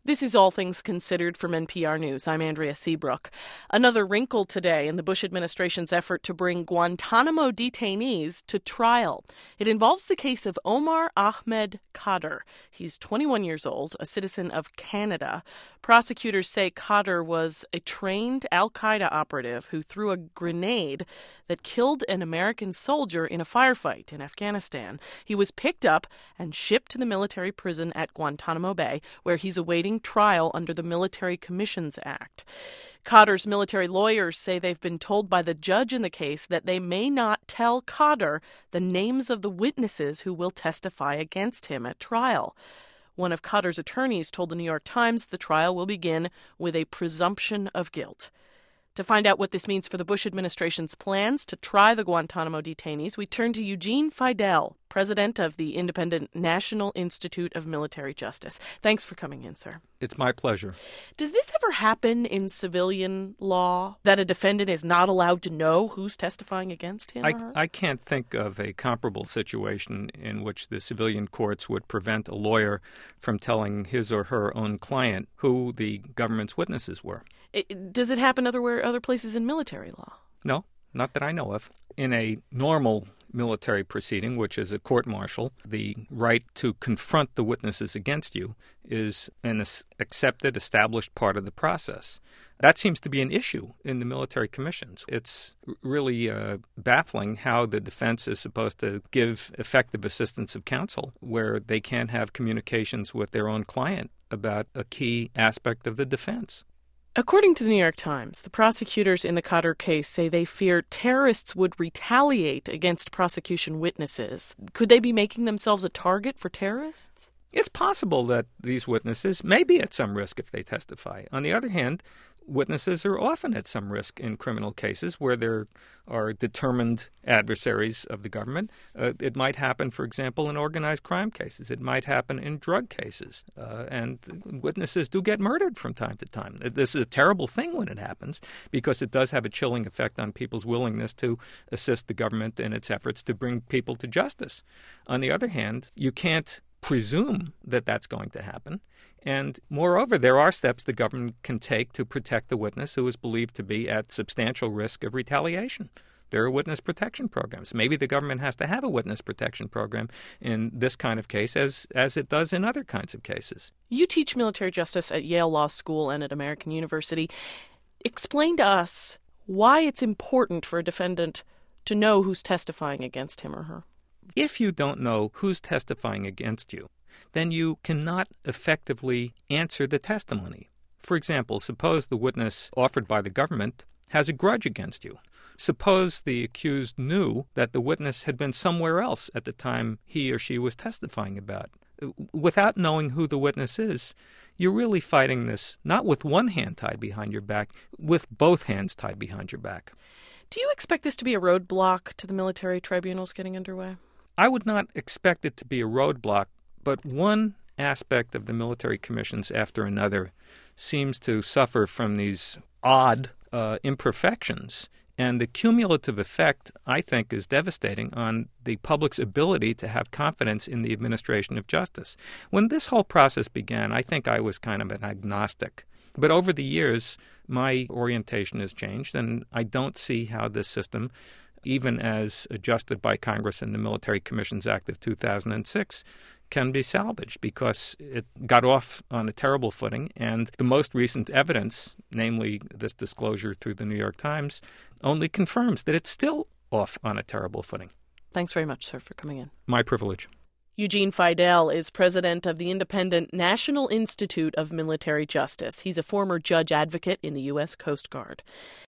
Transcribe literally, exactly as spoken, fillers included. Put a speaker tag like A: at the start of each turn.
A: This is All Things Considered from N P R News. I'm Andrea Seabrook. Another wrinkle today in the Bush administration's effort to bring Guantanamo detainees to trial. It involves the case of Omar Ahmed Khadr. He's twenty-one years old, a citizen of Canada. Prosecutors say Khadr was a trained al-Qaeda operative who threw a grenade that killed an American soldier in a firefight in Afghanistan. He was picked up and shipped to the military prison at Guantanamo Bay, where he's awaiting trial under the Military Commissions Act. Khadr's military lawyers say they've been told by the judge in the case that they may not tell Khadr the names of the witnesses who will testify against him at trial. One of Khadr's attorneys told the New York Times the trial will begin with a presumption of guilt. To find out what this means for the Bush administration's plans to try the Guantanamo detainees, we turn to Eugene Fidel, president of the Independent National Institute of Military Justice. Thanks for coming in, sir.
B: It's my pleasure.
A: Does this ever happen in civilian law, that a defendant is not allowed to know who's testifying against him?
B: I,
A: or her?
B: I can't think of a comparable situation in which the civilian courts would prevent a lawyer from telling his or her own client who the government's witnesses were.
A: It, does it happen other, other places in military law?
B: No, not that I know of. In a normal military proceeding, which is a court-martial, the right to confront the witnesses against you is an accepted, established part of the process. That seems to be an issue in the military commissions. It's really uh, baffling how the defense is supposed to give effective assistance of counsel where they can't have communications with their own client about a key aspect of the defense.
A: According to the New York Times, the prosecutors in the Khadr case say they fear terrorists would retaliate against prosecution witnesses. Could they be making themselves a target for terrorists?
B: It's possible that these witnesses may be at some risk if they testify. On the other hand, witnesses are often at some risk in criminal cases where there are determined adversaries of the government. Uh, it might happen, for example, in organized crime cases. It might happen in drug cases. Uh, and witnesses do get murdered from time to time. This is a terrible thing when it happens because it does have a chilling effect on people's willingness to assist the government in its efforts to bring people to justice. On the other hand, you can't presume that that's going to happen. And moreover, there are steps the government can take to protect the witness who is believed to be at substantial risk of retaliation. There are witness protection programs. Maybe the government has to have a witness protection program in this kind of case as, as it does in other kinds of cases.
A: You teach military justice at Yale Law School and at American University. Explain to us why it's important for a defendant to know who's testifying against him or her.
B: If you don't know who's testifying against you, then you cannot effectively answer the testimony. For example, suppose the witness offered by the government has a grudge against you. Suppose the accused knew that the witness had been somewhere else at the time he or she was testifying about. Without knowing who the witness is, you're really fighting this not with one hand tied behind your back, with both hands tied behind your back.
A: Do you expect this to be a roadblock to the military tribunals getting underway?
B: I would not expect it to be a roadblock, but one aspect of the military commissions after another seems to suffer from these odd uh, imperfections. And the cumulative effect, I think, is devastating on the public's ability to have confidence in the administration of justice. When this whole process began, I think I was kind of an agnostic. But over the years, my orientation has changed, and I don't see how this system, even as adjusted by Congress in the Military Commissions Act of two thousand six, can be salvaged because it got off on a terrible footing. And the most recent evidence, namely this disclosure through the New York Times, only confirms that it's still off on a terrible footing.
A: Thanks very much, sir, for coming in.
B: My privilege.
A: Eugene Fidel is president of the Independent National Institute of Military Justice. He's a former judge advocate in the U S Coast Guard.